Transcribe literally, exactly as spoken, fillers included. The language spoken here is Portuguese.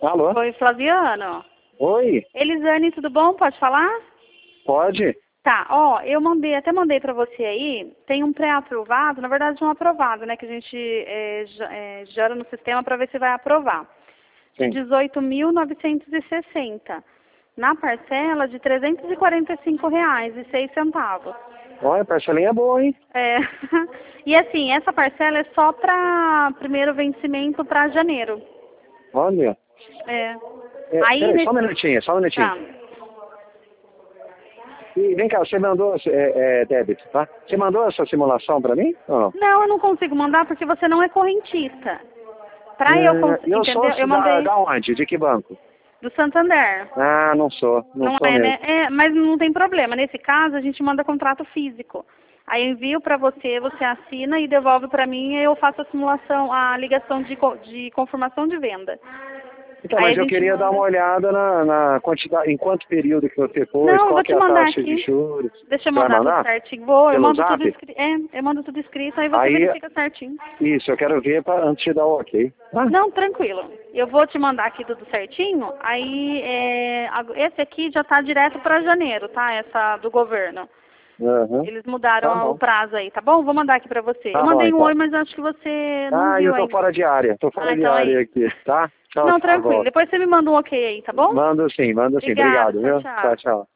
Alô? Oi, Flaviano. Oi? Elisane, tudo bom? Pode falar? Pode? Tá, ó, eu mandei, até mandei pra você aí, tem um pré-aprovado, na verdade um aprovado, né, que a gente é, é, gera no sistema para ver se vai aprovar. De dezoito mil novecentos e sessenta, na parcela de trezentos e quarenta e cinco reais e seis centavos. Olha, a parcelinha é boa, hein? É, e assim, essa parcela é só para primeiro vencimento para janeiro. Olha. É. É, Aí, peraí, nesse... só um minutinho, só um minutinho. Tá. E vem cá, você mandou, é, é, débito, tá? Você mandou essa simulação pra mim? Ou não? Não, eu não consigo mandar porque você não é correntista. Pra É, eu conseguir, eu entendeu? sou Eu da, mandei da onde? De que banco? do Santander. Ah, não sou, não, Não sou é, mesmo. né? É, mas não tem problema. Nesse caso, a gente manda contrato físico. Aí eu envio pra você, você assina e devolve pra mim e eu faço a simulação, a ligação de, co- de confirmação de venda. Então, Aí mas a eu gente queria manda... dar uma olhada na, na quantidade, em quanto período que você pôs, Não, eu qual vou que te é a mandar taxa de aqui. juros. Deixa eu Vai mandar tudo mandar? certinho. Vou, eu Pelo mando tudo zap? escrito. É, eu mando tudo escrito, aí você Aí, verifica certinho. isso, eu quero ver pra, antes de dar o ok. Ah, Não, tranquilo. Eu vou te mandar aqui tudo certinho. Aí, é, ag- esse aqui já tá direto para janeiro, tá? Essa do governo. uhum. Eles Tá mudaram o bom. prazo aí, tá bom? Vou mandar aqui pra você. Tá Eu bom, mandei um então. oi, mas acho que você não Ah, eu viu tô ainda. fora de área, tô fora Ah, de então é área isso. aqui, tá? Tchau, Não, tchau, tranquilo. volto. Depois você me manda um ok aí, tá bom? Mando sim, mando sim. Obrigada. Obrigado, Tchau, viu? tchau. Tchau, tchau.